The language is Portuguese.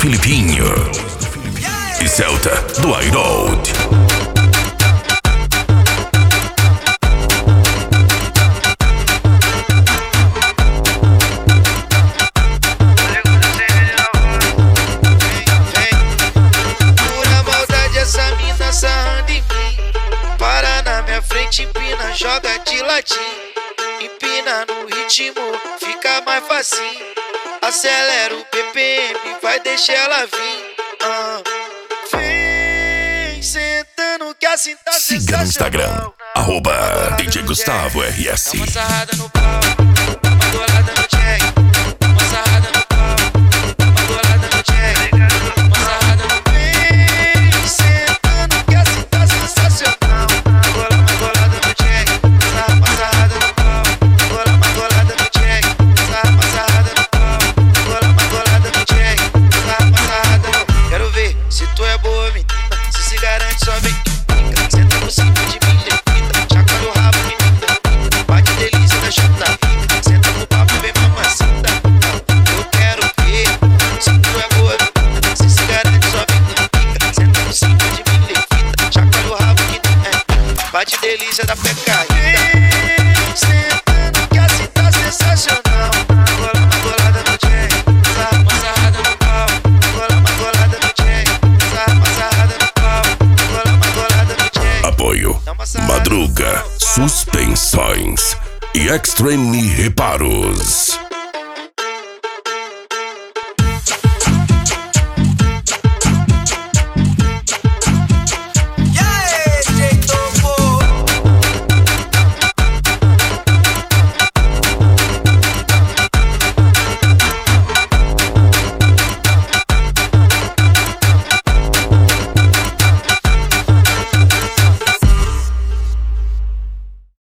Filipinho e Celta do Hideout. Sarrando em mim, para na minha frente, empina, joga de latim. Empina no ritmo, fica mais facinho. Acelera o BPM, vai deixar ela vir. Vem sentando que assim tá sensacional. Siga no Instagram, @DJ Gustavo RS. Dá uma sarrada no pau, uma golada no check. Uma sarrada no pau, uma golada no check. Uma sarrada no bate delícia da pecaída. Vem sentando que assim tá sensacional. Uma golada no check, uma sarrada no pau. Uma golada no check, uma sarrada no pau. Uma golada no check. Apoio Madruga Suspensões e Extreme Reparos.